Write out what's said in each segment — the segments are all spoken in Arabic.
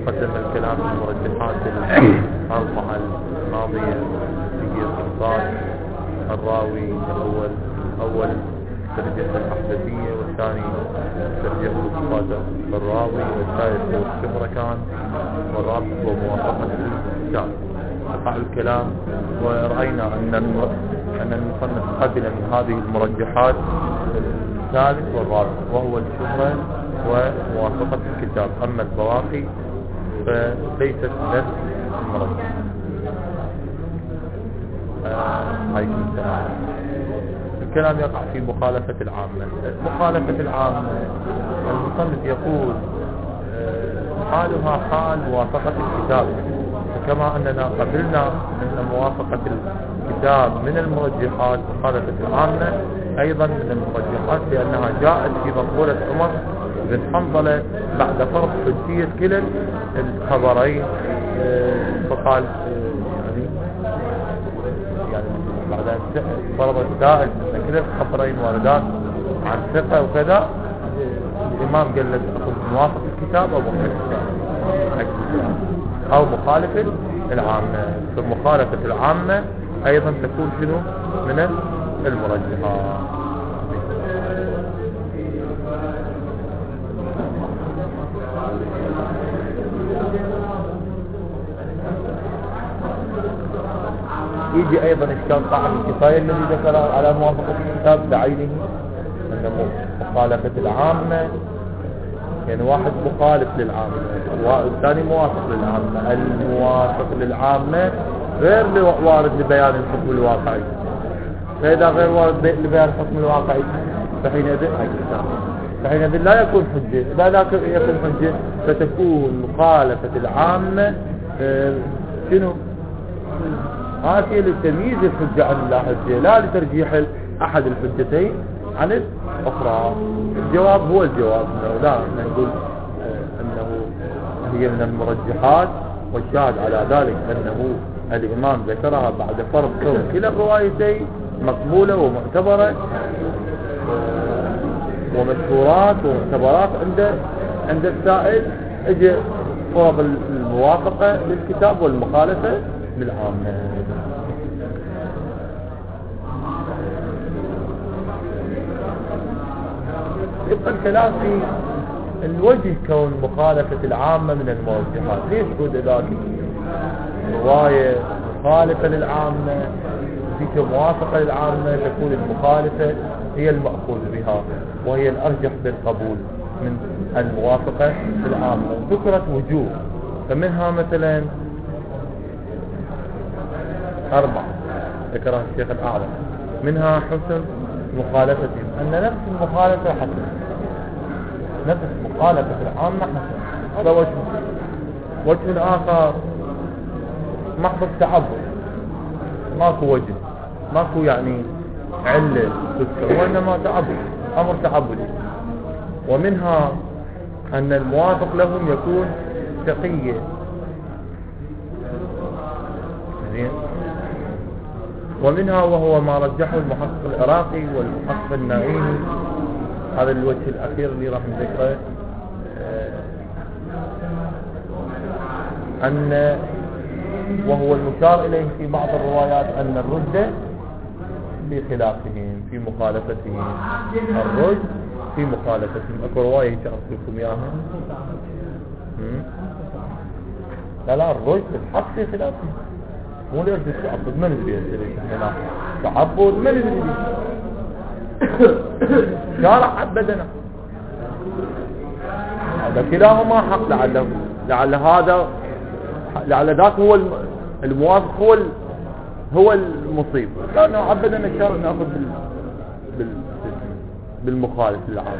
تقدم الكلام في المرجحات الأربعة الماضية في الصفات. الراوي الأول ترجمة الأحدثية، والثاني ترجمة صفات الراوي، والثالث هو الشهرة كان، والرابع هو موافقة الكتاب. فعل الكلام، ورأينا أن المصنف قبل من هذه المرجحات الثالث والرابع، وهو الشهرة وموافقة الكتاب. أما البواقي فليست نفس المرجح. الكلام يقع في مخالفة العامة. مخالفة العامة المصنف يقول حالها حال موافقة الكتاب، كما أننا قبلنا أن موافقة الكتاب من المرجحات. مخالفة العامة أيضا من المرجحات، لأنها جاءت في مقولة عمر بن حنظلة بعد فرض حجية كلا الخبرين. فقال يعني بعد أن فرض الدائج أن كلا الخبرين واردات عن ثقة وكذا، الإمام قال لك أخذ موافق الكتاب أو مخالفة العامة. فمخالفة العامة أيضا تكون شنو من المرجحات. يجي أيضا إشكال صاحب الكفاية الذي ذكر على موافقة الكتاب بعينه أنه مخالفة العامة، يعني واحد مخالف للعامة والثاني موافق للعامة. الموافق للعامة غير وارد لبيان الحكم الواقعي، فإذا غير وارد لبيان الحكم الواقعي فحينئذ لا يكون حجة. لا يكون حجة، فتكون مخالفة العامة شنو؟ هذه لتمييز الحجة عن لا حجة، لا لترجيح أحد الحجتين عن الأخرى. الجواب هو الجواب، لا نقول أنه هي من المرجحات، والشاهد على ذلك أنه الإمام ذكرها بعد فرض كون كلا الروايتين مقبولة ومعتبرة ومشهورات ومعتبرات عند السائل. اجى فرض الموافقة للكتاب والمخالفة للعامة. يبقى الكلام في الوجه كون مخالفة العامة من المرجحات. ليش قد ذلك رواية مخالفة للعامة فيك موافقة للعامة، تكون المخالفة هي المأخوذ بها وهي الأرجح بالقبول من الموافقة للعامة. ذكرت وجوه، فمنها مثلا 4 ذكرها الشيخ الأعظم. منها حسن مخالفتهم، أن نفس المخالفة حسن، نفس مخالفة العامة حسن. هذا وجه آخر محض التعبد، ماكو وجه، ماكو يعني علة تذكر، وإنما تعبد، أمر تعبدي. ومنها أن الموافق لهم يكون تقية. ومنها وهو ما رجحه المحقق العراقي والمحقق النائمي. هذا الوجه الأخير اللي راح نذكره، أن وهو المشار إليه في بعض الروايات أن الرد في خلافهم في مخالفتهم. الرد في مخالفتهم. أكو رواية شرحت لكم إياها. لا الرد الحق في خلافهم، مو ليش التعبد. ما ندري هنا تعبد، ما ندري شارع عبدنا. هذا كلاهما حق. لعل ذاك هو الموافق، هو المصيب، لأنه عبدنا الشارع نأخذ بالمخالف للعام.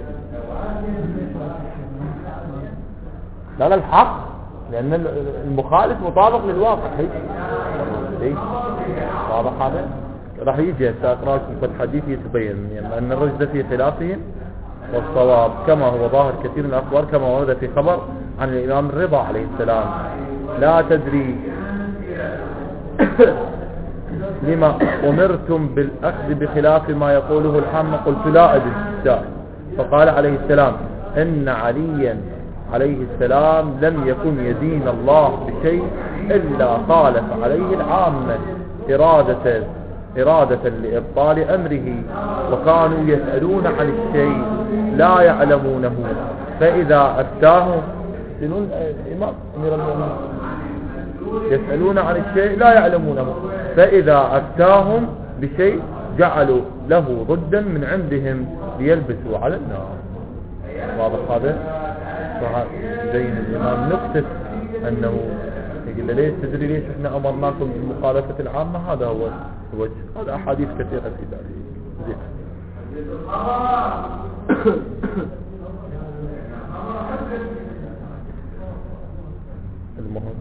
لا الحق، لأن المخالف مطابق للواقع. هي واضح هذا. راح يجي أقرأ لكم حديث يتبين يعني أن الرجل في خلافهم والصواب، كما هو ظاهر كثير من الأخبار، كما ورد في خبر عن الإمام الرضا عليه السلام: لا تدري لما أمرتم بالأخذ بخلاف ما يقوله الحامة؟ قلت لا أدري. فقال عليه السلام: إن عليا عليه السلام لم يكن يدين الله بشيء إلا خالف عليه العامة إرادة لإبطال أمره، وكانوا يسألون عن الشيء لا يعلمونه، فإذا أفتاهم الإمام أمير المؤمنين يسألون عن الشيء لا يعلمونه، فإذا أفتاهم بشيء جعلوا له ضدا من عندهم ليلبسوا على النار. واضح هذا؟ زين الإمام نقطة أنه يقول ليش تدري ليش احنا أمرناكم بمخالفة العامة؟ هذا هو الوجه. هذا أحاديث كثيرة في ذلك. زين. المهم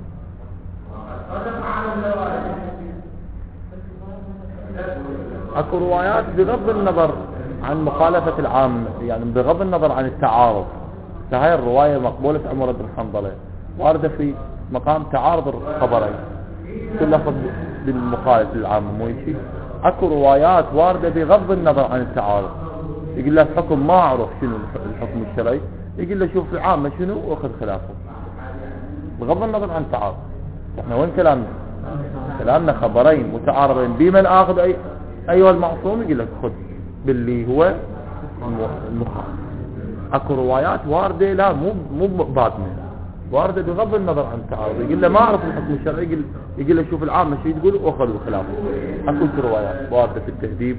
اكو روايات بغض النظر عن مخالفة العامة، يعني بغض النظر عن التعارض. فهي الرواية مقبولة عمر بن حنظلة واردة في مقام تعارض الخبرين، كل لفظ بالمخالف للعامة مو شيء. اكو روايات واردة بغض النظر عن التعارض، يقول له الحكم ما اعرف شنو الحكم الشرعي، يقول له شوف العامة شنو واخذ خلافه بغض النظر عن التعارض. احنا وين كلامنا خبرين متعارضين، بمن اخذ ايها المعصوم؟ يقول لك خذ باللي هو المخالف. اكو روايات واردة لا مو بادمه، واردة بغض النظر عن التعارض، يقول له ما اعرف الحكم الشرعي، يقول له شوف العامة شو تقول واخذوا خلافه. اكو روايات واردة في التهذيب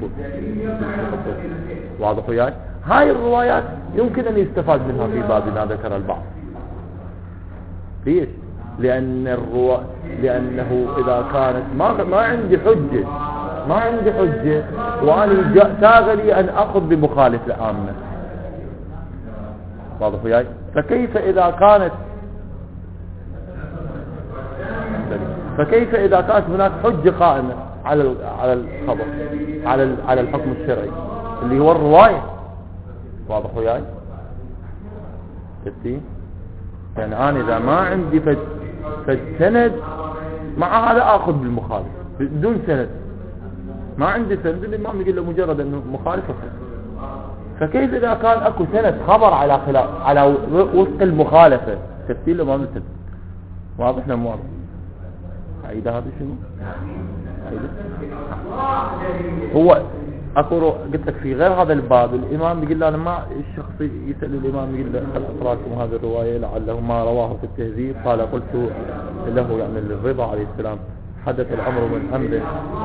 واضح وياي؟ هاي الروايات يمكن ان يستفاد منها في باب ما ذكر البعض. ليش؟ لأنه إذا كانت ما عندي حجة وأنا ساغلي أن أخذ بمخالف العامة، واضح وياي؟ فكيف إذا كانت هناك حجة قائمة على الخبر، على الحكم الشرعي اللي هو الرواية، واضح وياي؟ كتين يعني أنا إذا ما عندي فالسند مع هذا أخذ بالمخالف بدون سند، ما عندي سند الإمام يقول له مجرد أنه مخالف أخذ. فكيف إذا كان أكو سند خبر على وفق المخالفة؟ تفسير الإمام السند واضح لهم واضح. عيد هذا شنو؟ هو أكو قلت لك في غير هذا الباب الإمام يقول له أنا ما الشخص يسأل الإمام يقول له هل أقرأكم هذه الرواية لعله ما رواه في التهذيب؟ قال قلت له يعني الرضا عليه السلام حدث الأمر من أمره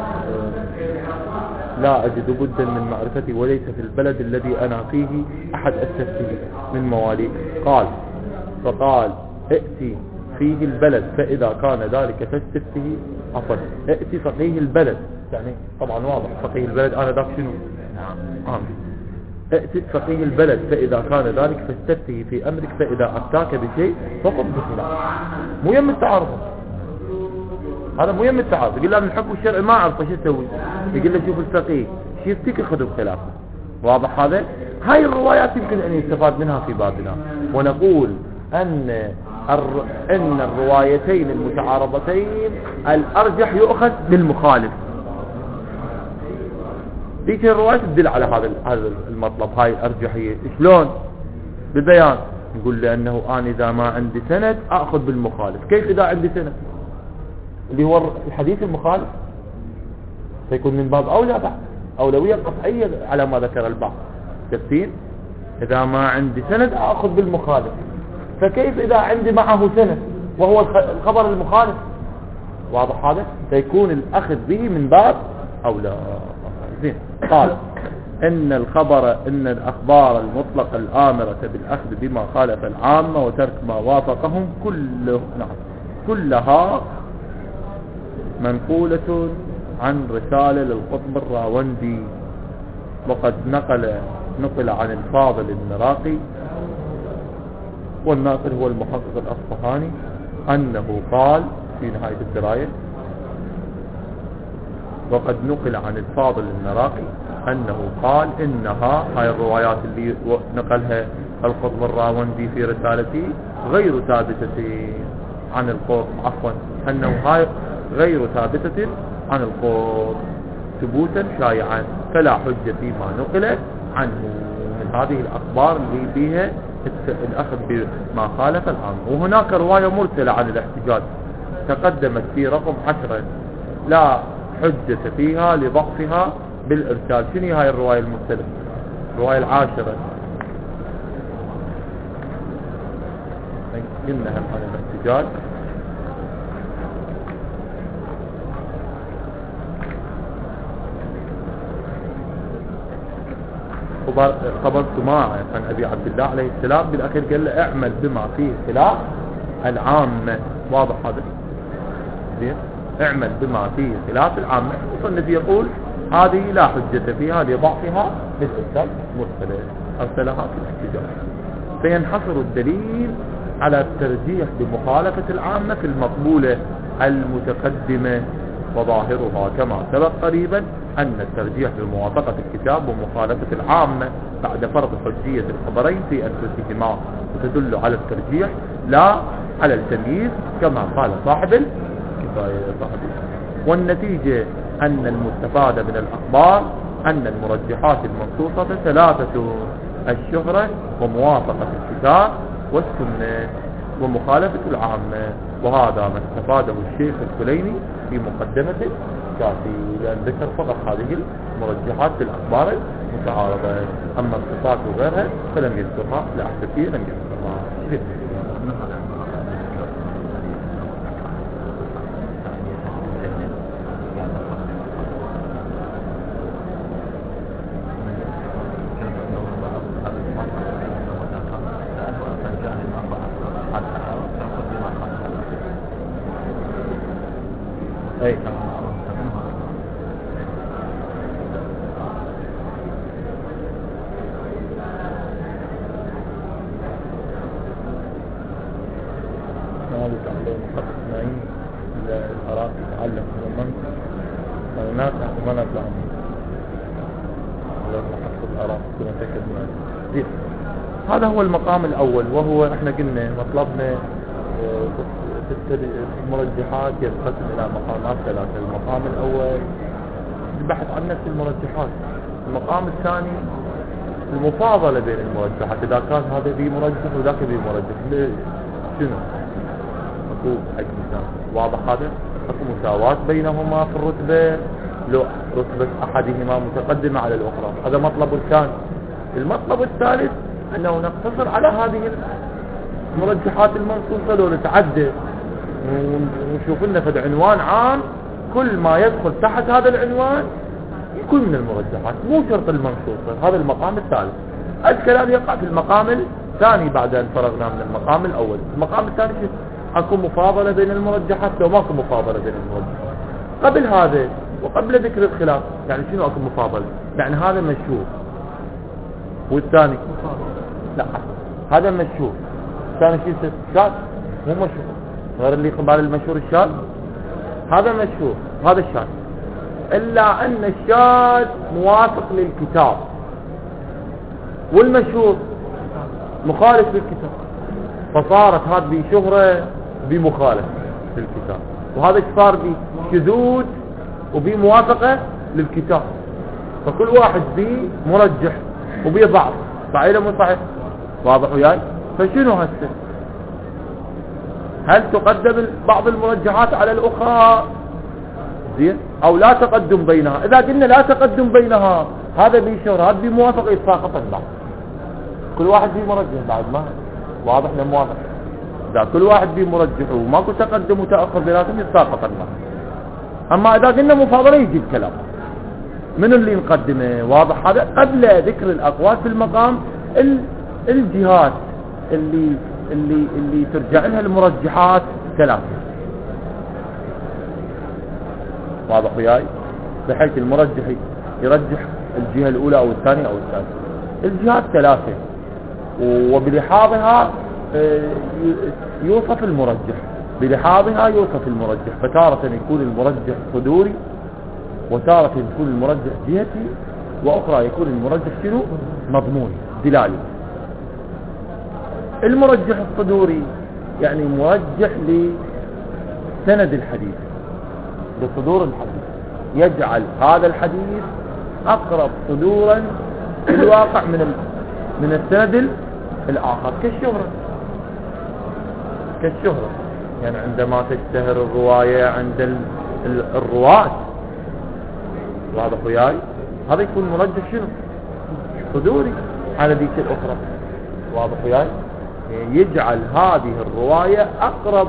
لا أجد بدا من معرفتي، وليس في البلد الذي أنا فيه أحد أستفتيه من مواليك. فقال ائتي فيه البلد فإذا كان ذلك فاستفتيه، عفوا ائتي فقيه البلد، يعني طبعا واضح فقيه البلد أنا ذاك شنو؟ ائتي فقيه البلد فإذا كان ذلك فاستفتيه في أمرك، فإذا أفتاك بشيء فقد بخلاف. مو يم التعارض، هذا مو يم التعارض. يقول له من الحكم الشرعي ما أعرف شو أسوي، يقول له شوف الفقيه شو يفتيك خذوا بخلافه. واضح هذا؟ هاي الروايات يمكن أن يستفاد منها في بابنا، ونقول أن الروايتين المتعارضتين الأرجح يؤخذ بالمخالف. ديك الرواية تدل على هذا المطلب، هاي الأرجحية. شلون؟ ببيان نقول لأنه أنا إذا ما عندي سند أخذ بالمخالف. كيف إذا عندي سند اللي هو الحديث المخالف؟ سيكون من باب أولوية قطعية على ما ذكر البعض. تفسير إذا ما عندي سند أخذ بالمخالف، فكيف إذا عندي معه سند وهو الخبر المخالف؟ واضح هذا؟ سيكون الأخذ به من باب أولى. زين. قال إن الأخبار المطلقة الآمرة بالأخذ بما خالف العامة وترك ما وافقهم كلها منقولة عن رسالة للقطب الراوندي، وقد نقل عن الفاضل المراقي، والناقل هو المحقق الأصفهاني، أنه قال في نهاية الدراية: وقد نقل عن الفاضل المراقي أنه قال إنها هاي الروايات اللي نقلها القطب الراوندي في رسالته غير ثابتة عن القطب، عفوا أنه هاي غير ثابتة عن القطب ثبوتا شائعا، فلا حجة فيما نقل عنه من هذه الأخبار اللي فيها الأخذ بما خالف العام. وهناك رواية مرسلة عن الاحتجاج تقدمت في رقم 10 لا حجة فيها لضعفها بالإرسال. شنو هاي الرواية المرسلة؟ الرواية 10 قلنا هم عن الاحتجاج. خبرت معه عن أبي عبد الله عليه السلام بالأخير قال له اعمل بما فيه خلاف العامة. واضح هذا؟ زين، اعمل بما فيه خلاف العامة. المصنف يقول هذه لا حجة فيها لضعفها بالإرسال مرسلة أرسلها في الاحتجاج. فينحصر الدليل على الترجيح بمخالفة العامة في المقبولة المتقدمة، وظاهرها كما سبق قريبا أن الترجيح بموافقة الكتاب ومخالفة العامة بعد فرض حجية الخبرين في أنفسهما، وتدل على الترجيح لا على التمييز كما قال صاحب الكفاية. والنتيجة أن المستفاد من الأخبار أن المرجحات المنصوصة 3: الشهرة وموافقة الكتاب والسنة ومخالفة العامة. وهذا ما استفاده الشيخ الكليني في مقدمة الكافي، لأن ذكر فقط هذه المرجحات في الأخبار المتعارضة، أما الصفات وغيرها فلم يذكرها، لا أحسكي لم يذكرها. أي هذا تعلم محقق معين العراقي يتعلم من المنطق هناك ما نطلع لو محقق العراقي كنا نتأكد منه. هذا هو المقام الأول، وهو احنا قلنا مطلبنا المرجحات ينقسم إلى مقامات 3. المقام الأول البحث عن نفس المرجحات. المقام الثاني المفاضلة بين المرجحات، إذا كان هذا ذي مرجح وذاك ذي مرجح شنو أكو أجزاء. واضح هذا؟ أكو مساواة بينهما في الرتبة، لو رتبة أحدهما متقدمة على الأخرى. هذا مطلب الثاني. المطلب الثالث أنه نقتصر على هذه المرجحات المنصوصة لو نتعدى ونشوف لنا فد عنوان عام، كل ما يدخل تحت هذا العنوان يكون من المرجحات، مو شرط المنصوصة. هذا المقام الثالث. الكلام يقع في المقام الثاني بعد أن فرغنا من المقام الأول. المقام الثاني أكو مفاضلة بين المرجحات لو ماكو مفاضلة بين المرجحات. قبل هذا وقبل ذكر الخلاف يعني شنو أكو مفاضلة؟ يعني هذا مشهور والثاني لا، هذا مشهور الثاني شيء شاذ مو مشهور، غير اللي قبال المشهور الشاذ. هذا مشهور هذا الشاذ، إلا أن الشاذ موافق للكتاب والمشهور مخالف للكتاب، فصارت هذه بشهرة بمخالفة للكتاب، وهذا صار بشذوذ وبموافقة للكتاب. فكل واحد بيه مرجح وبيه ضعف، صحيح مو صحيح؟ واضح وياي؟ فشنو هسه؟ هل تقدم بعض المرجحات على الأخرى زين أو لا تقدم بينها؟ إذا قلنا لا تقدم بينها، هذا بشهر هذا بموافقة يتساقطن بعض، كل واحد بيه مرجح بعد ما واضح لا موافق. إذا كل واحد بيه مرجح وماكو تقدم وتأخر بيناتهم يتساقطن بعض. أما إذا قلنا مفاضلة يجي الكلام من اللي نقدمه. واضح هذا؟ قبل ذكر الأقوال في المقام الجهات اللي ترجع لها المرجحات 3. واضح وياي؟ بحيث المرجح يرجح الجهة الأولى أو الثانية أو الثالثة. الجهات 3 وبلحاظها يوصف المرجح، بلحاظها يوصف المرجح. فتارة يكون المرجح صدوري، وتارة يكون المرجح جهتي، وأخرى يكون المرجح شنو؟ مضموني دلالي. المرجح الصدوري يعني مرجح لسند الحديث، لصدور الحديث، يجعل هذا الحديث أقرب صدورا في الواقع من السند الآخر كالشهرة يعني عندما تشتهر الرواية عند الرواة، واضح وياي، هذا يكون مرجح شنو؟ صدوري على ذيك الأخرى، واضح وياي، يجعل هذه الرواية أقرب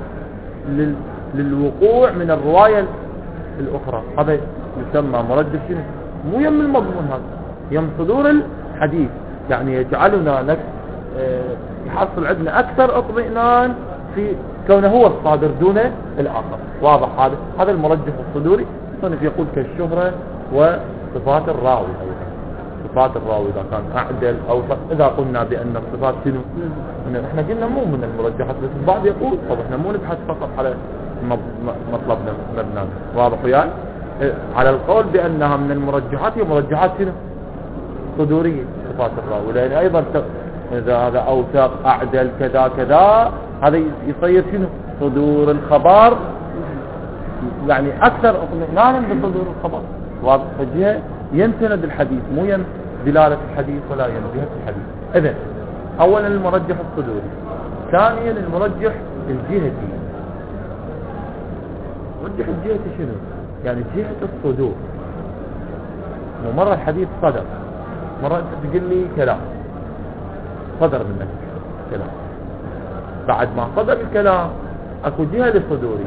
للوقوع من الرواية الأخرى. هذا يسمى مرجح شنو؟ مو يم المضمون، هذا يم صدور الحديث، يعني يجعلنا يحصل عندنا أكثر اطمئنان في كونه هو الصادر دون الآخر. واضح هذا المرجح الصدوري. صنف يقول كالشهرة وصفات الراوي أيضا، صفات الراوي إذا كان أعدل أو إذا قلنا بأن الصفات شنو، احنا قلنا مو من المرجحات، بس البعض يقول طب احنا مو نبحث فقط على مطلبنا برنامج. واضح وياي، على القول بأنها من المرجحات، هي مرجحات شنو؟ صدورية صفات الراوي، لأن أيضا إذا هذا أوثق أعدل كذا كذا، هذا يصير شنو؟ صدور الخبر يعني أكثر اطمئنانا بصدور الخبر. واضح، فجهة ينسند الحديث، مو ين دلالة الحديث ولا ين جهة الحديث. إذن أولا المرجح الصدوري، ثانيا المرجح الجهتي. مرجح الجهتي شنو؟ يعني جهة الصدور. ومرة الحديث صدر، مرة أنت تقول لي كلام صدر منك كلام، بعد ما صدر الكلام اكو جهة للصدوري.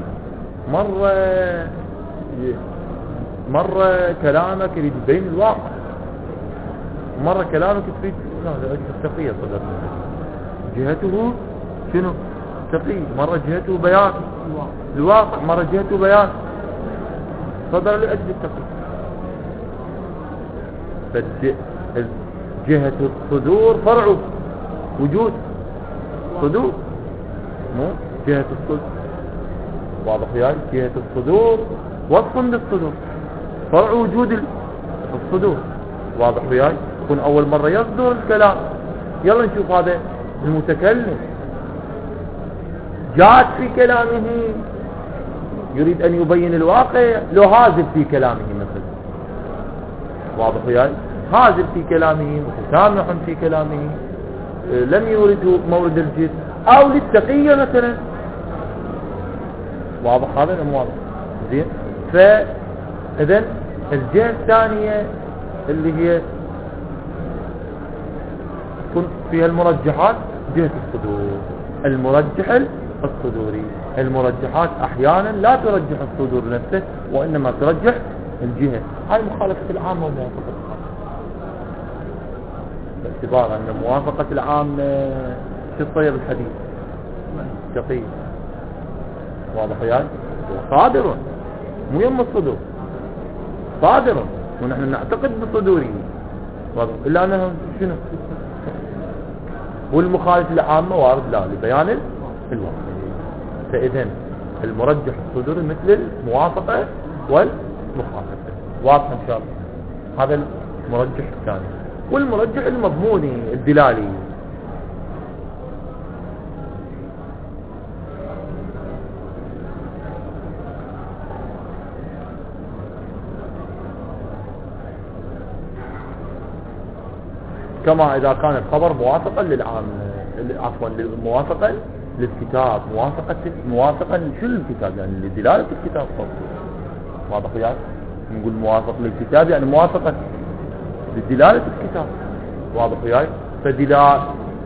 مرة كلامك يريد يبين الواقع، مرة كلامك تريد التقية صدر منك، جهته شنو؟ تقية. مرة جهته بيان الواقع، مرة جهته بيان صدر لأجل التقية. جهة الصدور فرع وجود صدور، مو جهة الصدور. واضح يعني جهة الصدور وصف للصدور، فرع وجود الصدور. واضح يعني يكون أول مرة يصدر الكلام. يلا نشوف هذا المتكلم جاد في كلامه، يريد أن يبين الواقع، لو هازل في كلامه مثلا. واضح يعني هازل في كلامه، متسامح في كلامه، لم يورده مورد الجد او للتقية مثلا. واضح هذا مو واضح زين. فاذا الجهة الثانية اللي هي تكون فيها المرجحات، جهة الصدور، المرجح الصدوري. المرجحات احيانا لا ترجح الصدور نفسه، وانما ترجح الجهة. هاي مخالفة العامة وموافقة الخاصة، باعتبار ان موافقة العام شو تصير الحديث تقية. واضح يعني صادر، مو يم الصدور، صادر ونحن نعتقد بصدوره، الا انه شنو؟ والمخالف العامة وارد لا لبيان الواقع. فاذا المرجح الصدوري مثل الموافقة والمخالفة. واضح ان شاء الله. هذا المرجح الثاني. والمرجح المضموني الدلالي، كما إذا كان الخبر موافقا للعام، عفوا موافقا للكتاب، موافقا شو الكتاب يعني لدلالة الكتاب صوته. واضح يعني نقول موافق للكتاب يعني موافقا لدلالة الكتاب. واضح يعني فدلالة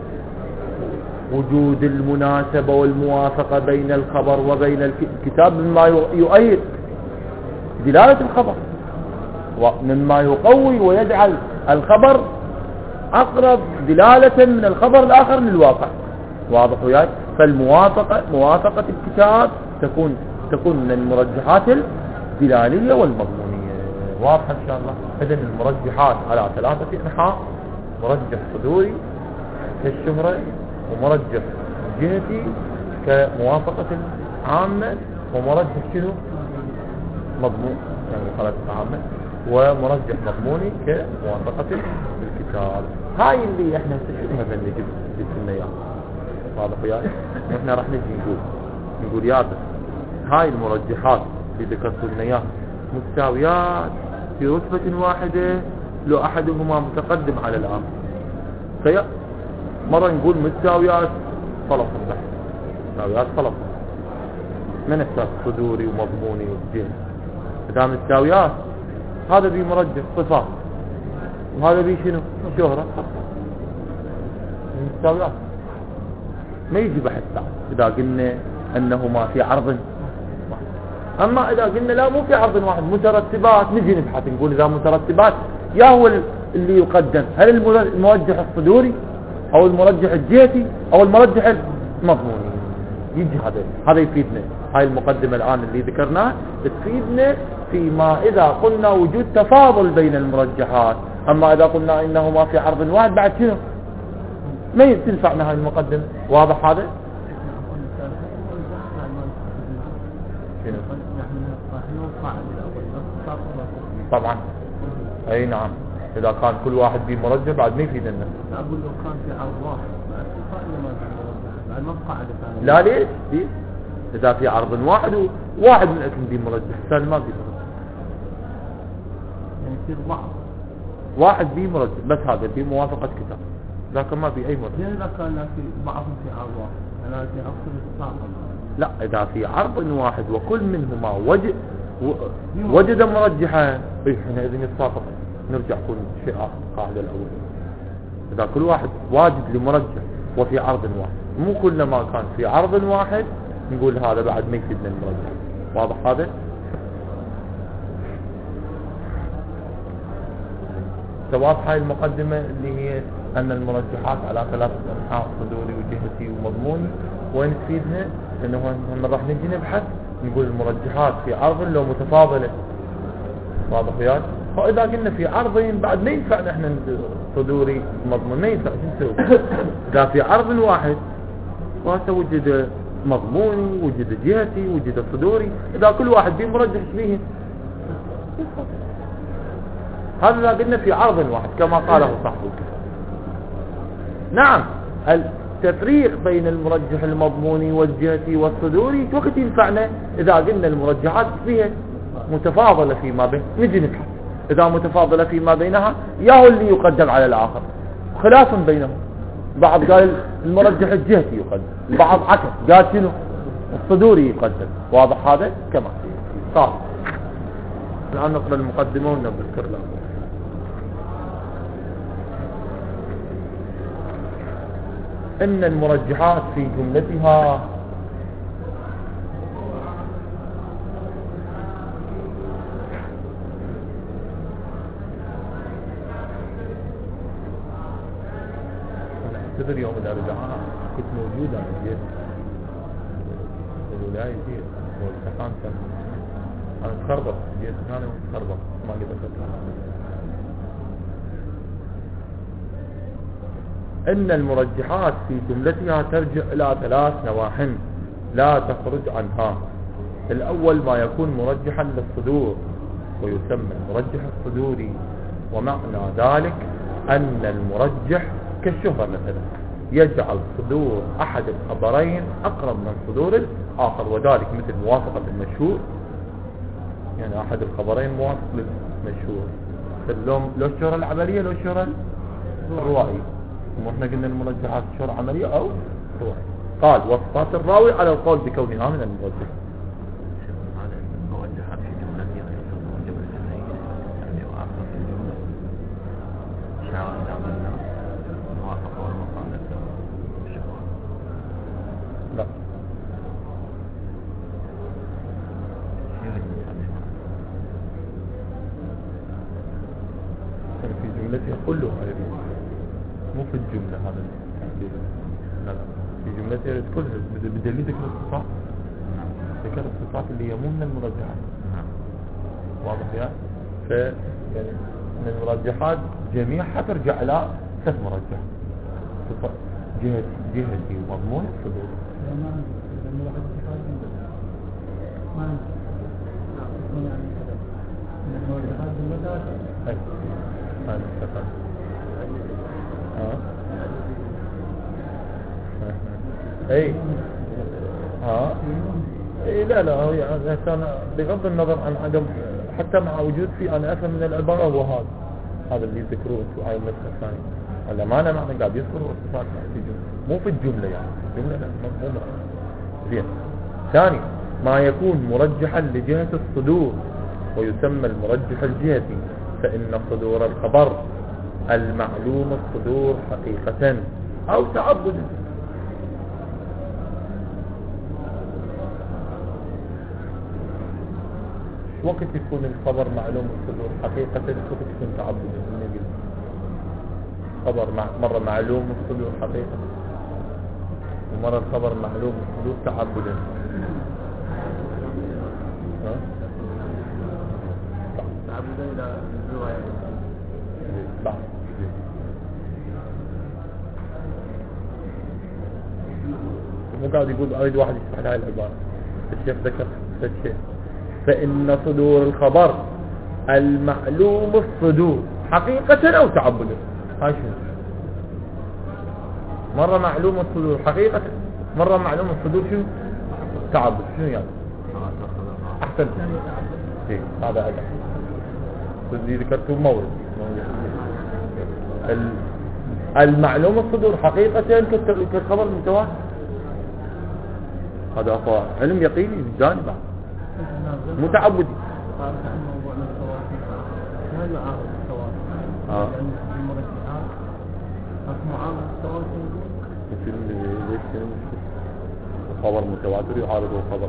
وجود المناسبة والموافقة بين الخبر وبين الكتاب مما يؤيد دلالة الخبر، ومما يقوي ويجعل الخبر أقرب دلالة من الخبر الآخر للواقع. واضح يعني موافقة الكتاب تكون من المرجحات الدلالية والمضمونية. واضح إن شاء الله. إذن المرجحات على 3 أنحاء: مرجح صدوري كالشهرة، ومرجح جهتي كموافقة العامة، ومرجح شنو؟ مضمون يعني مخالفة العامة، ومرجح مضموني كموافقة الكتاب. هاي اللي احنا مثلا جبت لنا اياها. واضح يعني احنا راح نجي نقول يا بس هاي المرجحات اللي ذكرت لنا اياها متساويات في رتبة واحدة، لو احدهما متقدم على الآخر. مرة نقول متساويات خلاص البحث متساويات خلاص من أساس صدوري ومضموني وجهتي. إذا متساويات هذا بي مرجح صفات وهذا بي شنو شهرة متساويات ما يجي بحث ثاني إذا قلنا أنه ما في عرض واحد. أما إذا قلنا لا مو في عرض واحد مترتبات نجي نبحث نقول إذا مترتبات يا هو اللي يقدم هل المرجح الصدوري أو المرجح الجهتي أو المرجح المضموني. يجي هذا يفيدنا. هاي المقدمة الآن اللي ذكرناها تفيدنا فيما إذا قلنا وجود تفاضل بين المرجحات. أما إذا قلنا إنه ما في عرض واحد بعد شنو ما تنفعنا هاي المقدمة. واضح هذا؟ طبعا اي نعم. اذا كان كل واحد به مرجح بعد ما يفيدنا. اقول لو كان في عرض واحد بعد ما قاعده ثانيه. لا ليش؟ اذا في عرض واحد وواحد من الاثنين به مرجح الثاني ما به مرجح يعني يصير بعض واحد به مرجح بس هذا به موافقة كتاب لكن ما في اي مرجح. يعني اذا كان في بعضهم في عرض واحد انا في اكثر الصعب. لا اذا في عرض واحد وكل منهما وجد مرجحا حينئذ يتساقط نرجع كل شيء آخر قاعدة الأول. إذا كل واحد واجد لمرجح وفي عرض واحد مو كلما كان في عرض واحد نقول هذا بعد ما يفيدنا المرجح. واضح هذا؟ سواء هاي المقدمة اللي هي أن المرجحات على ثلاثة أنحاء صدوري وجهتي ومضموني. وين تفيدنا؟ إنه هم راح نجي نبحث نقول المرجحات في عرض لو متفاضلة. واضح وياك؟ فإذا قلنا في عرضين بعد ما ينفع احنا صدوري مضمون ما ينفع شو نسوي؟ إذا في عرض واحد وهسه وجد مضموني وجد جهتي وجد صدوري إذا كل واحد بيه مرجح شبيه هذا إذا قلنا في عرض واحد كما قاله صاحب الكتاب. نعم التفريق بين المرجح المضموني والجهتي والصدوري وقت ينفعنا إذا قلنا المرجحات فيها متفاضلة فيما بين نجي نبحث إذا متفاضلة فيما بينها ياهو اللي يقدم على الآخر خلاف بينهم. بعض قال المرجح الجهتي يقدم بعض عكس قال شنو الصدوري يقدم. واضح هذا كما صار. الآن نقرأ المقدمة ونذكر لها. إن المرجحات في جملتها اعتذر يوم الأربعاء كنت موجود على الجيش الولاية دي والسخان كان أنا متخربط جيت ثاني ومتخربط ما قدرت أطلع. إن المرجحات في جملتها ترجع إلى 3 نواح لا تخرج عنها. الأول ما يكون مرجحا للصدور ويسمى المرجح الصدوري. ومعنى ذلك أن المرجح كالشهرة مثلا يجعل صدور أحد الخبرين أقرب من صدور الآخر وذلك مثل موافقة المشهور يعني أحد الخبرين موافق للمشهور لو الشهرة العملية لو الشهرة الروائية. واحنا قلنا المرجحات شهرة عملية أو روائية. قال وصفات الراوي على القول بكونها من المرجح. المرجحات في جملتها يصدر جملتين يعني وآخر في الجملة شعر الأمر موافقة والمخالفة والشهوة. لا في جملتها كلها مو في الجملة هذا التعبير. لا في جملتها كلها بدليل ذكر الصفات. ذكر الصفات اللي هي مو من المرجحات. واضح يا يعني من المرجحات جميعها ترجع إلى 3 مرجح صفات جهتي ومضمون الصدور. اي اي لا يعني بغض النظر عن عدم حتى مع وجود في انا افهم من العبارة هو هذا اللي ذكروه انتم هاي المسألة الثانية الأمانة معنى قاعد يذكر الصفات في الجملة مو في الجملة يعني الجملة لا مو زين. ثاني ما يكون مرجحا لجهة الصدور ويسمى المرجح الجهتي، فإن صدور الخبر المعلوم الصدور حقيقة أو تعبدا. وقت يكون الخبر معلوم الصدور حقيقة وقت يكون تعبدا. خبر مرة معلوم الصدور حقيقة ومرة الخبر معلوم الصدور تعبدا. تعبدا إلى الرواية بعض. مو قاعد يقول أريد واحد يشرح لها العبارة. الشيخ ذكر الشيء فإن صدور الخبر المعلوم الصدور حقيقة أو تعبدا. هاي شنو؟ مرة معلوم الصدور حقيقة، مرة معلوم الصدور شنو؟ تعبد. شنو يعني؟ أحسن. هذا اللي ذكرته مورد. المعلوم الصدور حقيقة كالخبر المتواتر. هذا هو علم يقيني جانبه مو تعبدي. خبر متواتر يعارضه خبر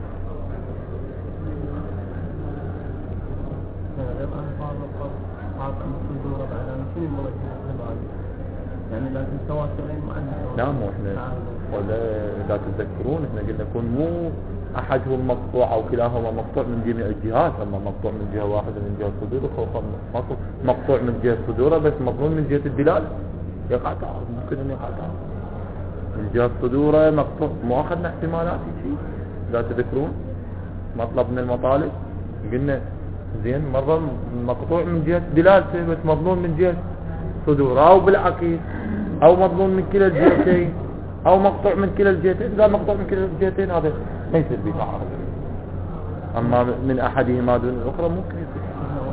يعني لازم تواترين معنى. نعم واحنا ولا اذا تتذكرون احنا قلنا يكون مو احدهم مقطوع او كلاهما مقطوع من جميع الجهات، اما مقطوع من جهه واحده من جهه صدوره مقطوع من جهه صدوره بس مظنون من جهه الدلاله يقع تعارض. ممكن ان يقع تعارض من جهه صدوره مقطوع. مو اخذنا احتمالات شيء لا تذكرون مطلب من المطالب قلنا زين مرة مقطوع من جهة دلالته بس مظنون من جهة صدوره او بالعكس او مظنون من كلا الجهتين او مقطوع من كلا الجهتين. اذا مقطوع من كلا الجهتين هذا ما يصير به تعارض، اما من احدهما دون الاخرى ممكن يصير.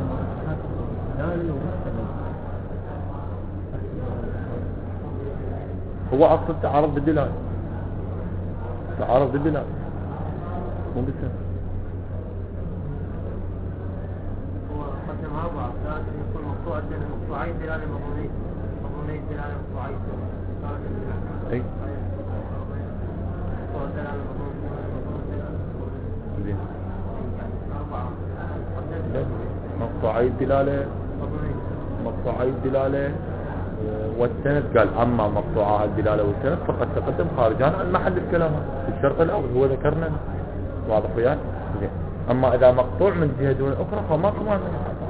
هو اصل تعارض بالدلاله، تعارض بالدلاله مو بالسبب. يكون مقطوع مقطوعين دلالة مضمونين دلالة مقطوعين اي مقطوع دلالة زين مقطوعي الدلالة مقطوعي الدلالة والسند قال اما مقطوعا الدلالة والسند فقد تقدم خارجان عن محل الكلام في الشرط الاول هو ذكرنا واضح وياك. زين اما اذا مقطوع من جهة دون اخرى فما كمان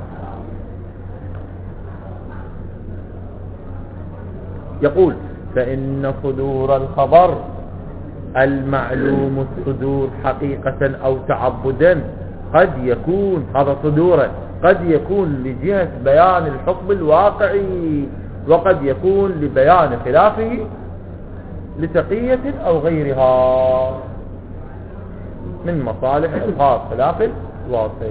يقول فإن صدور الخبر المعلوم الصدور حقيقة أو تعبدا قد يكون هذا صدوره قد يكون لجهة بيان الحكم الواقعي وقد يكون لبيان خلافه لتقية أو غيرها من مصالح إظهار خلاف الواقع.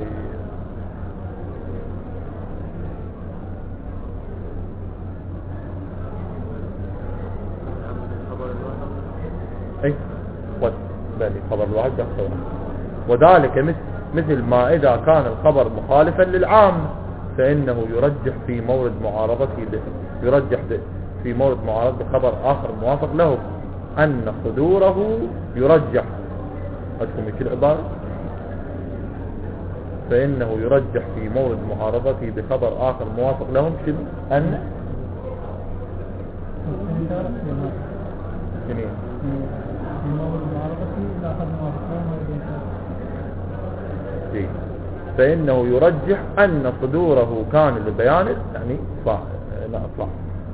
اي بالي خبر الواحد ده وذلك مثل ما اذا كان الخبر مخالفا للعام فانه يرجح في مورد معارضته في مورد معارضة خبر اخر موافق له ان صدوره يرجح. اشكم كل عبارة فانه يرجح في مورد معارضته بخبر اخر موافق لهم شنو ان فإنه يرجح أن صدوره كان لبيان يعني إطلاق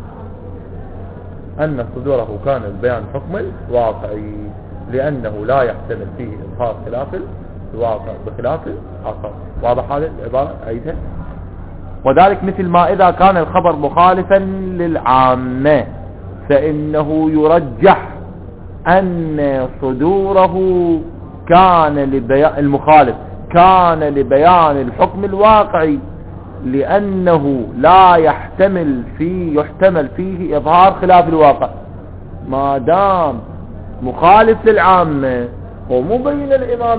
أن صدوره كان لبيان حكم الواقعي لأنه لا يحتمل فيه إظهار خلاف الواقع بخلاف الآخر. واضح هذه العبارة أيضا. وذلك مثل ما إذا كان الخبر مخالفا للعامة فإنه يرجح أن صدوره كان لبيان المخالف كان لبيان الحكم الواقعي لأنه لا يحتمل فيه إظهار خلاف الواقع. ما دام مخالف للعامة ومبين الإمام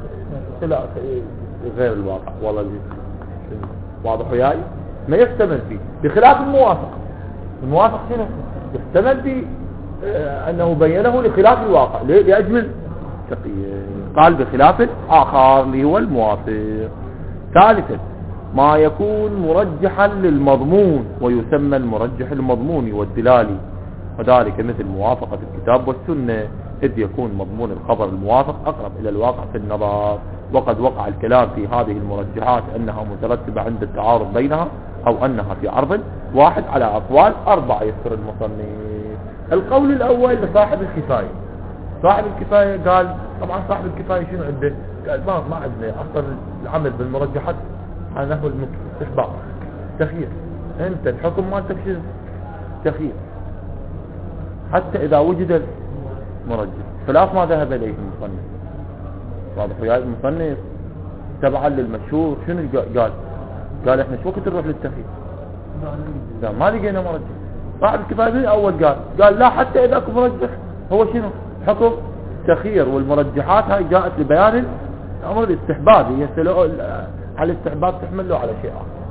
غير الواقع، والله واضح وياي، ما يحتمل فيه، بخلاف الموافق. الموافق شنو يحتمل فيه؟ أنه بينه لخلاف الواقع لأجل قال بخلاف آخر اللي هو الموافق. ثالثا ما يكون مرجحا للمضمون ويسمى المرجح المضموني والدلالي، وذلك مثل موافقة الكتاب والسنة، إذ يكون مضمون الخبر الموافق أقرب إلى الواقع في النظر. وقد وقع الكلام في هذه المرجحات أنها مترتبة عند التعارض بينها أو أنها في عرض واحد على أقوال 4 يذكر المصنف. القول الأول لصاحب الكفاية. صاحب الكفاية قال طبعا صاحب الكفاية شنو عنده؟ قال ما عندنا أصلا العمل بالمرجحات على نحو الاستحباب تخيير. أنت الحكم مالتك شنو؟ تخيير حتى إذا وجد المرجح، خلاف ما ذهب إليه المصنف. واضح وياي؟ المصنف تبعا للمشهور شنو قال احنا شو وقت نروح للتخيير؟ لا ما لقينا مرجح. صاحب الكفاية من الأول قال لا، حتى إذا كان مرجح هو شنو؟ حكم تخيير. والمرجحات هاي جاءت لبيان الأمر الاستحبابي، يسألوا على الاستحباب تحمل له على شيء آخر.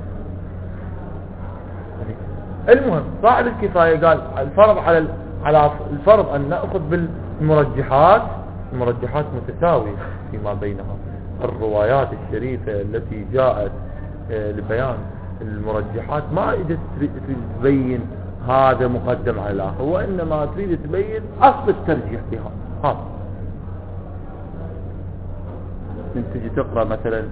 المهم صاحب الكفاية قال الفرض على الفرض أن نأخذ بالمرجحات. المرجحات متساوية فيما بينها. الروايات الشريفة التي جاءت لبيان المرجحات ما اجت تبين هذا مقدم على الآخر، وإنما تريد تبين أصل الترجيح بها. هذا من تجي تقرأ مثلا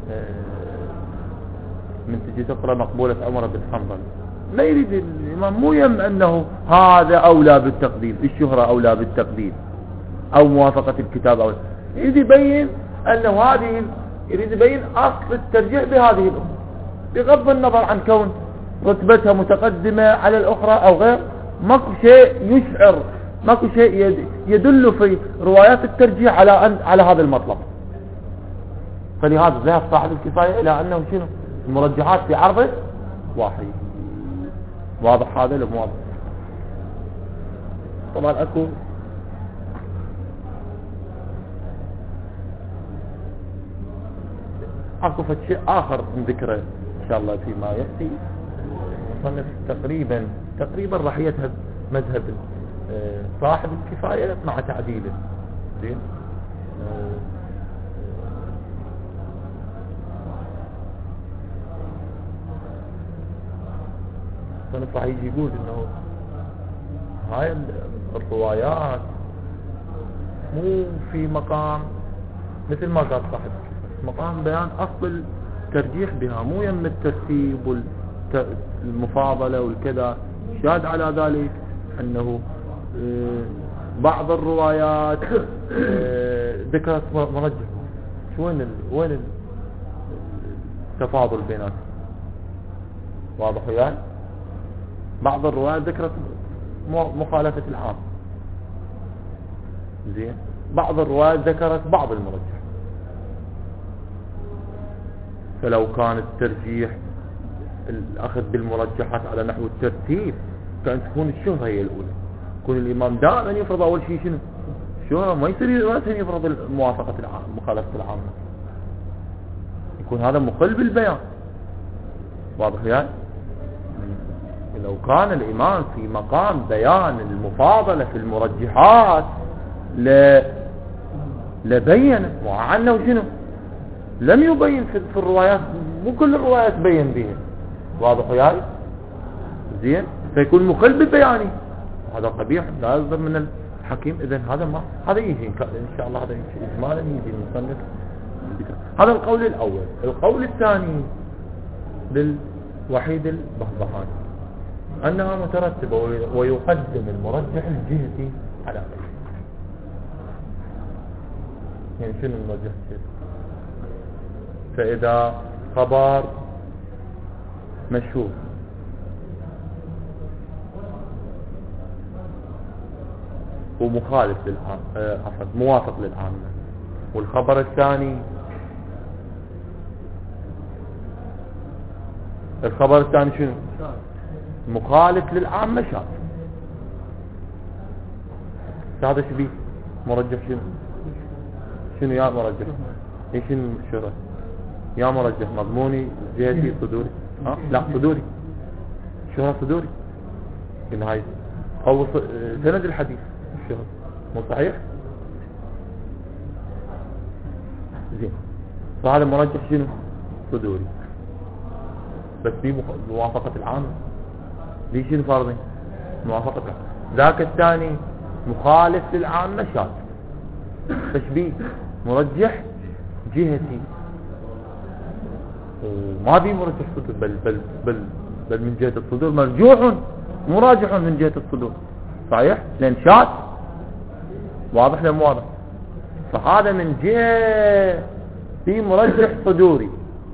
مقبولة عمر بن حنبل، ما يريد الإمام مو يم أنه هذا أولى بالتقديم، الشهرة أولى بالتقديم أو موافقة الكتاب، أو يريد يبين أنه يريد يبين أصل الترجيح بهذه الأمور، بغض النظر عن كون رتبتها متقدمة على الأخرى أو غير. ماكو شيء يشعر، ماكو شيء يدل في روايات الترجيح على هذا المطلب. فلهذا ذهب صاحب الكفاية إلى أنه شنو؟ المرجحات في عرض واحد. واضح هذا ولا مو واضح؟ طبعا اكو شيء اخر نذكره ان شاء الله فيما ياتي. مصنف تقريبا راح يذهب مذهب صاحب الكفاية مع تعديله. زين. مصنف راح يجي يقول انه هاي الروايات مو في مقام مثل ما قال صاحب مقام بيان أصل الترجيح بها، مو يم الترتيب والمفاضلة والكذا. شاد على ذلك أنه بعض الروايات ذكرت مرجح. وين التفاضل بيناتهم؟ واضح يعني؟ بعض الروايات ذكرت مخالفة العام. زين. بعض الروايات ذكرت بعض المرجح. فلو كان الترجيح الأخذ بالمرجحات على نحو الترتيب كان تكون الشهرة هي الأولى. يكون الإمام دائما يفرض أول شيء شنو؟ الشهرة. ما يصير يفرض موافقة العام، مخالفة العامة. يكون هذا مخل بالبيان. واضح يعني؟ لو كان الإمام في مقام بيان المفاضلة في المرجحات لبين وعنه شنو؟ لم يبين في الروايات، مو كل الروايات بين بها. واضح يعني؟ زين. فيكون مخل بالبياني، هذا قبيح لا يصدر من الحكيم. اذا هذا يجي ان شاء الله، هذا اجمالا يجي المصنف. هذا القول الاول. القول الثاني للوحيد البهبهاني انها مترتبه ويقدم المرجح الجهتي على غيره. يعني شنو المرجح الجهتي؟ فإذا خبر مشهور ومخالف موافق للعامة، والخبر الثاني الخبر الثاني شنو؟ مخالف للعامة شاذ. هذا شبيه مرجح شنو يا مرجح؟ ايش الشرط؟ يا مرجح مضموني جهتي صدوري؟ لا صدوري. شهرة صدوري بالنهاية او سند الحديث الشهرة مو صحيح؟ زين. فهذا مرجح شنو؟ صدوري. بس دي موافقة العامة. دي شنو فرضي؟ موافقة العامة. ذاك الثاني مخالف للعامة شاذ. تشبيه مرجح جهتي وما في مرجح صدور بل من جهة الصدور مرجوح مراجح من جهة الصدور. صحيح؟ لأن شاذ. واضح لم واضح؟ فهذا من جهة في مرجح صدوري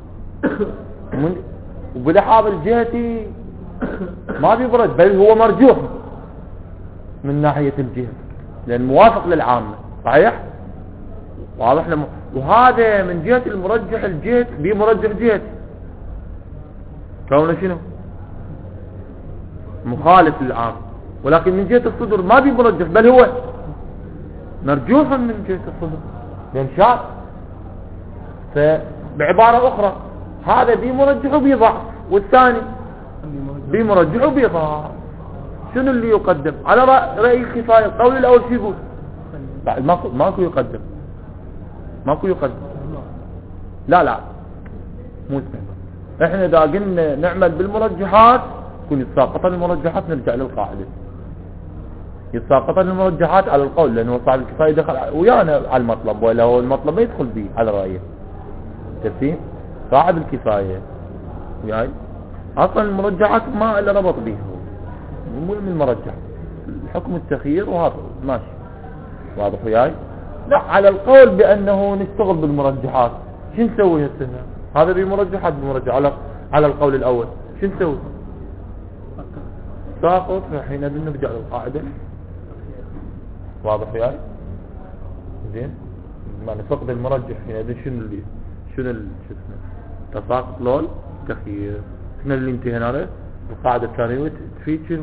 وبلحاظ الجهة ما في برد بل هو مرجوح من ناحية الجهة لأن موافق للعامة. صحيح؟ واضح لم. وهذا من جهة المرجح الجهة بمرجح جهة كونه شنو؟ مخالف للعامة. ولكن من جهة الصدور ما في مرجح بل هو مرجوح من جهة الصدور لأن شاذ. فبعبارة أخرى هذا بمرجح وبضعف والثاني بمرجح وبضعف. شنو اللي يقدم على رأي الكفاية؟ القول الأول شو يقول؟ ماكو يقدم. ماكو يقدم. لا مو اسمه. احنا اذا قلنا نعمل بالمرجحات كن يتساقط المرجحات نرجع للقاعدة. يتساقط المرجحات على القول لأنه صاحب الكفاية دخل ويانا على المطلب ولا هو المطلب ما يدخل به على رأيه. تفهم؟ صاحب الكفاية وياي اصلا المرجحات ما الا ربط به مو من المرجح الحكم التخيير وهذا ماشي. واضح وياي؟ لا على القول بأنه نشتغل بالمرجحات شو نسوي هالسنة؟ هذا بمرجحات بمرجح على القول الأول شو نسوي؟ ساقط. حين نرجع للقاعدة. واضح وياي؟ زين معنى فقد المرجح حين شنو اسمه تساقط لول تخيير. احنا اللي انتهينا له القاعدة الثانية تفيد شنو؟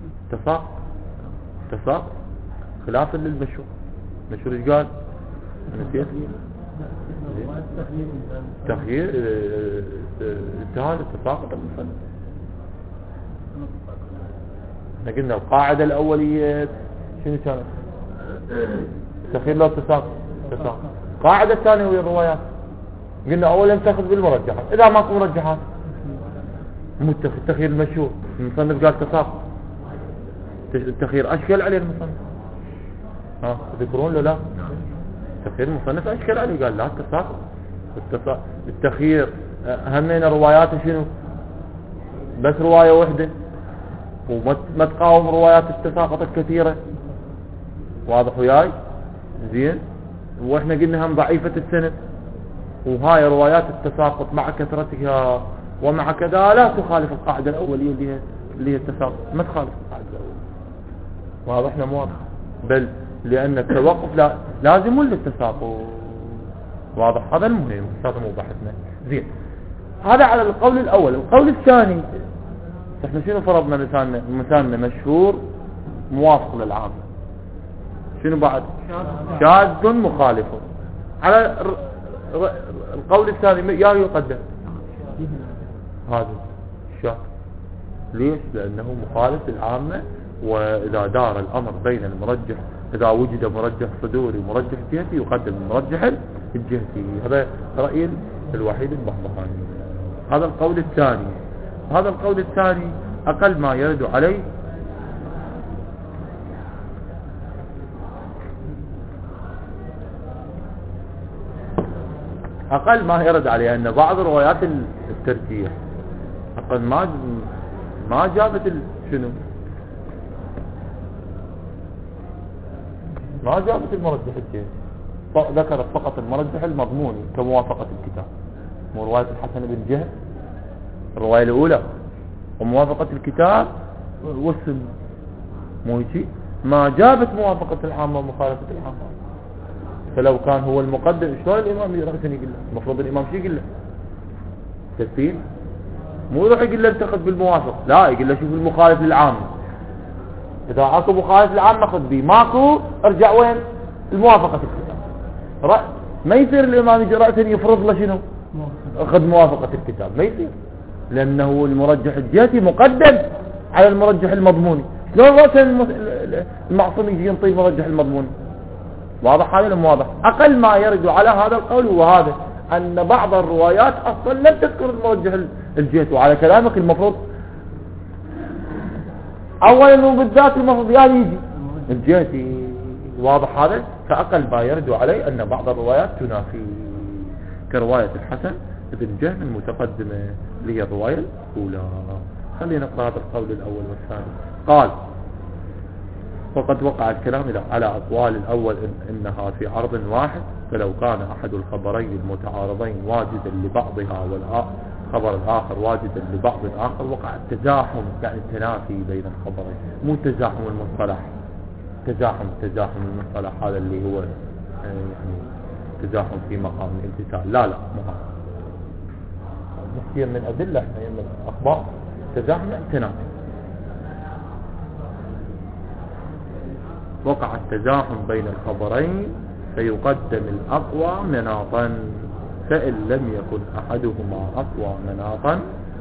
تساقط خلافا للمشهور. مشهور ايش قال؟ نسيت تخيير انتهى التساقط المصنف. احنا قلنا القاعدة الأولية شنو كانت؟ تخيير لو تساقط. القاعدة الثانية وهي الروايات قلنا اولا تاخذ بالمرجحات. اذا ماكو مرجحات التخيير المشهور المصنف قال تساقط. التخيير اشكل عليه المصنف. تذكرون له لا؟ التخيير المصنف اشكل عليه قال لا تساقط. التخيير همين رواياته شنو؟ بس رواية واحدة وما تقاوم روايات التساقط الكثيرة. واضح وياي؟ زين. واحنا قلنا هم ضعيفة السند وهاي روايات التساقط مع كثرتها ومع كذا لا تخالف القاعدة الأولية اللي هي التساقط. ما تخالف القاعدة الأولية. واضحنا مواضح بل لأن التوقف لازم للتساقط. واضح؟ هذا المهم. هذا مو بحثنا. زين. هذا على القول الأول. القول الثاني احنا شنو فرضنا مثالنا مشهور موافق للعام. شنو بعد؟ شاذ مخالف. على القول الثاني يا يقدم هذا الشاذ. ليش؟ لأنه مخالف للعامة. وإذا دار الأمر بين المرجح إذا وجد مرجح صدوري ومرجح جهتي يقدم المرجح الجهتي. هذا رأي الوحيد البهبهاني. هذا القول الثاني. هذا القول الثاني أقل ما يرد عليه أن بعض روايات الترجيح أقل ما جابت شنو؟ ما جابت المرجح الجهتي. ذكرت فقط المرجح المضموني كموافقة الكتاب. ورواية الحسن بن جهل الرواية الأولى وموافقة الكتاب والسنة مو هيك. ما جابت موافقة العامة ومخالفة العامة. فلو كان هو المقدم شلون الإمام يرغسن يقول له؟ المفروض الإمام شو يقول له؟ تسليم مو يروح يقول له انتخذ بالموافق، لا يقول له شوف المخالف للعام، اذا اكو مخالف للعام خذ به، ماكو ارجع وين الموافقة الكتاب. ما يصير الامام يجي رأسا يفرض له شنو اخذ موافقة الكتاب، ما يصير، لانه المرجح الجهتي مقدم على المرجح المضموني. شلون رأسا المعصوم يجي ينطي المرجح المضموني؟ واضح هذا ولا واضح؟ اقل ما يرد على هذا القول هو هذا، ان بعض الروايات اصلا لم تذكر المرجح الجهتي، وعلى كلامك المفروض اولا وبالذات المفروض يعني يجي الجهتي. واضح هذا؟ فاقل ما يرد عليه ان بعض الروايات تنافي، كرواية الحسن بن جهم المتقدمة اللي هي الرواية الاولى. خلينا نقرأ هذا القول الاول والثاني. قال وقد وقع الكلام على أقوال الأول إنها في عرض واحد، فلو كان أحد الخبرين المتعارضين واجدا لبعضها والخبر الآخر واجدا لبعض الآخر وقع التزاحم، يعني التنافي بين الخبرين، مو تزاحم المصطلح، تزاحم المصطلح هذا اللي هو يعني تزاحم في مقام الامتثال، لا مو هذا. كثير من أدلة من الأخبار تزاحم تنافي. وقع التزاحم بين الخبرين فيقدم الأقوى مناطا، فإن لم يكن أحدهما أقوى مناطا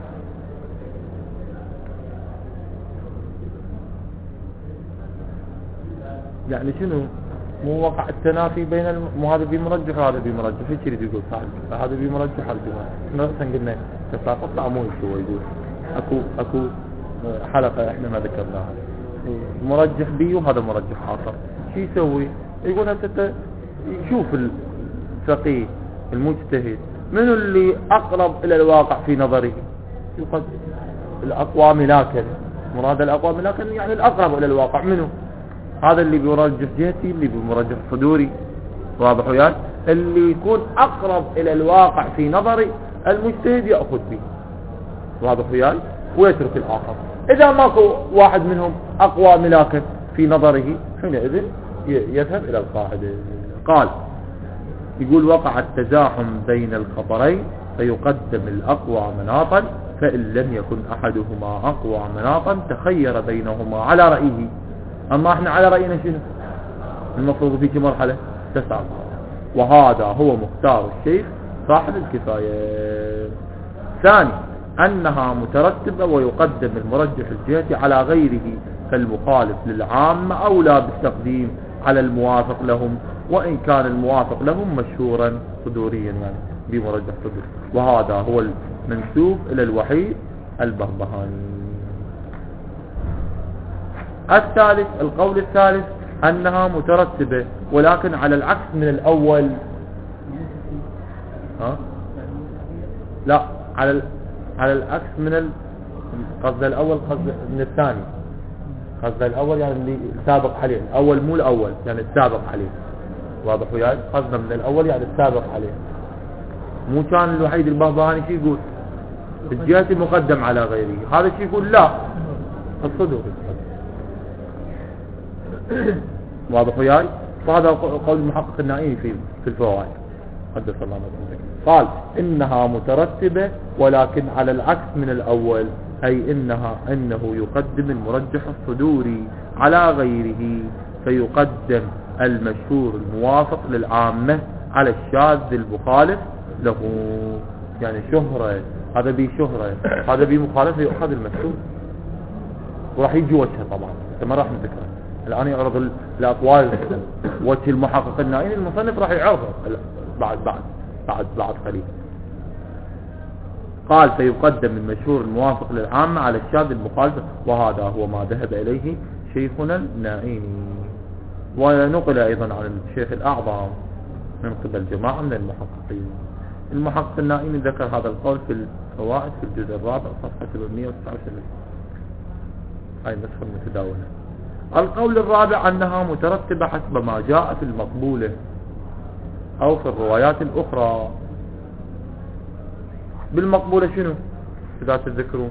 يعني شنو؟ مو وقع التنافي بين هذا بمرجح وهذا بمرجح، ايش يريد يقول صاحب؟ هذا بمرجح هذا بمرجح. قلنا تساقط مو شو يقول، اكو حلقة احنا ما ذكرناها، مرجح بي وهذا مرجح آخر، شو يسوي؟ يقول هسه يشوف الفقيه المجتهد منو اللي أقرب إلى الواقع في نظره، يقدم الأقوى ملاكا. مراد الأقوى ملاكا يعني الأقرب إلى الواقع منو؟ هذا اللي بيرجح جهتي، اللي بيرجح صدوري. واضح وياي؟ اللي يكون أقرب إلى الواقع في نظر المجتهد يأخذ به. واضح وياي؟ ويترك الآخر. إذا ماكو واحد منهم أقوى ملاكا في نظره حينئذ يذهب إلى القاعدة. قال يقول وقع التزاحم بين الخبرين فيقدم الأقوى مناطا، فإن لم يكن أحدهما أقوى مناطا تخير بينهما على رأيه. أما احنا على رأينا شنو المفروض في مرحلة تسعة، وهذا هو مختار الشيخ صاحب الكفاية. ثاني أنها مترتبة ويقدم المرجح الجهتي على غيره، فالمخالف للعام أولى بالتقديم على الموافق لهم، وإن كان الموافق لهم مشهورا صدوريا يعني بمرجح صدور، وهذا هو المنسوب إلى الوحيد البهبهاني. الثالث القول الثالث أنها مترتبة ولكن على العكس من الأول. لا على العكس من قصد الأول، قصد من الثاني. قصد الأول يعني اللي سابق عليه، الأول مو الأول يعني السابق عليه. واضح وياي؟ قصد من الأول يعني السابق عليه. مو كان الوحيد البهبهاني شي يقول الجهة مقدم على غيره، هذا شي يقول لا الصدور. واضح وياي؟ فهذا قول المحقق النائي في الفوائد قدس الله نظرك. قال إنها مترتبة ولكن على العكس من الأول، أي إنه يقدم المرجح الصدوري على غيره، فيقدم المشهور الموافق للعامة على الشاذ المخالف له. يعني شهرة، هذا بي شهرة، هذا بي مخالفة، يؤخذ المشهور وراح يجي وجهه. طبعا ما راح نذكره الآن، يعرض الأطوال وجه المحقق النائي المصنف راح يعرضه بعد قليل. قال فيقدم المشهور الموافق للعامة على الشاذ المخالف، وهذا هو ما ذهب إليه شيخنا النائيني، ونقل أيضا عن الشيخ الأعظم من قبل جماعة من المحققين. المحقق النائيني ذكر هذا القول في الفوائد في الجزء الرابع صفحة 729. هاي النسخة المتداولة. القول الرابع أنها مترتبة حسب ما جاء في المقبولة أو في الروايات الأخرى. بالمقبولة شنو إذا تذكرون؟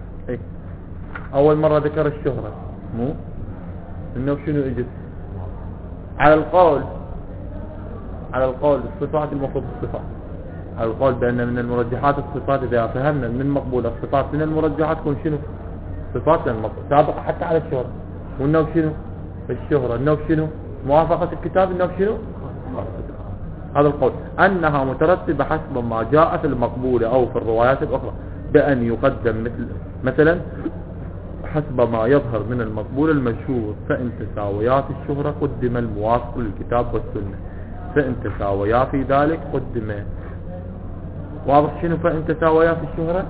أول مرة ذكر الشهرة، مو إنه شنو إجت على القول الصفات المفروض الصفات، على القول بأن من المرجحات الصفات، إذا فهمنا من مقبول الصفات من المرجحات تكون شنو؟ صفات سابقة حتى على الشهرة، والنوع شنو؟ الشهرة النوع شنو؟ موافقة الكتاب النوع شنو؟ هذا القول أنها مترتبة حسب ما جاء في المقبول أو في الروايات الأخرى، بأن يقدم مثلا حسب ما يظهر من المقبول المشهور، فإن تساويات الشهرة قدم الموافق للكتاب والسنة، فإن تساويا في ذلك قدم. واضح شنو فإن تساويا في الشهرة؟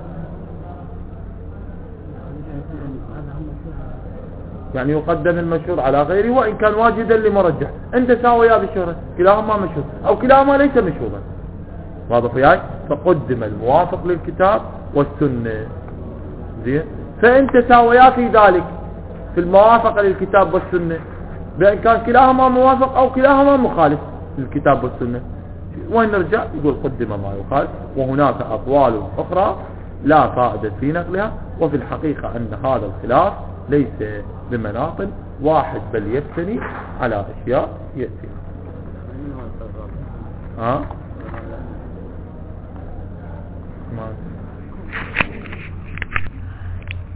يعني يقدم المشهور على غيره وإن كان واجدا لمرجح. إن تساويا بالشهرة كلاهما مشهور أو كلاهما ليس مشهورا، واضح وياي؟ فقدم الموافق للكتاب والسنة. زين. فإن تساويا في ذلك في الموافقة للكتاب والسنة، بأن كان كلاهما موافق أو كلاهما مخالف للكتاب والسنة، وين نرجع؟ يقول قدم ما يخالف. وهناك أقوال أخرى لا فائدة في نقلها، وفي الحقيقة أن هذا الخلاف ليس بمناط واحد، بل يبتني على أشياء يأتي.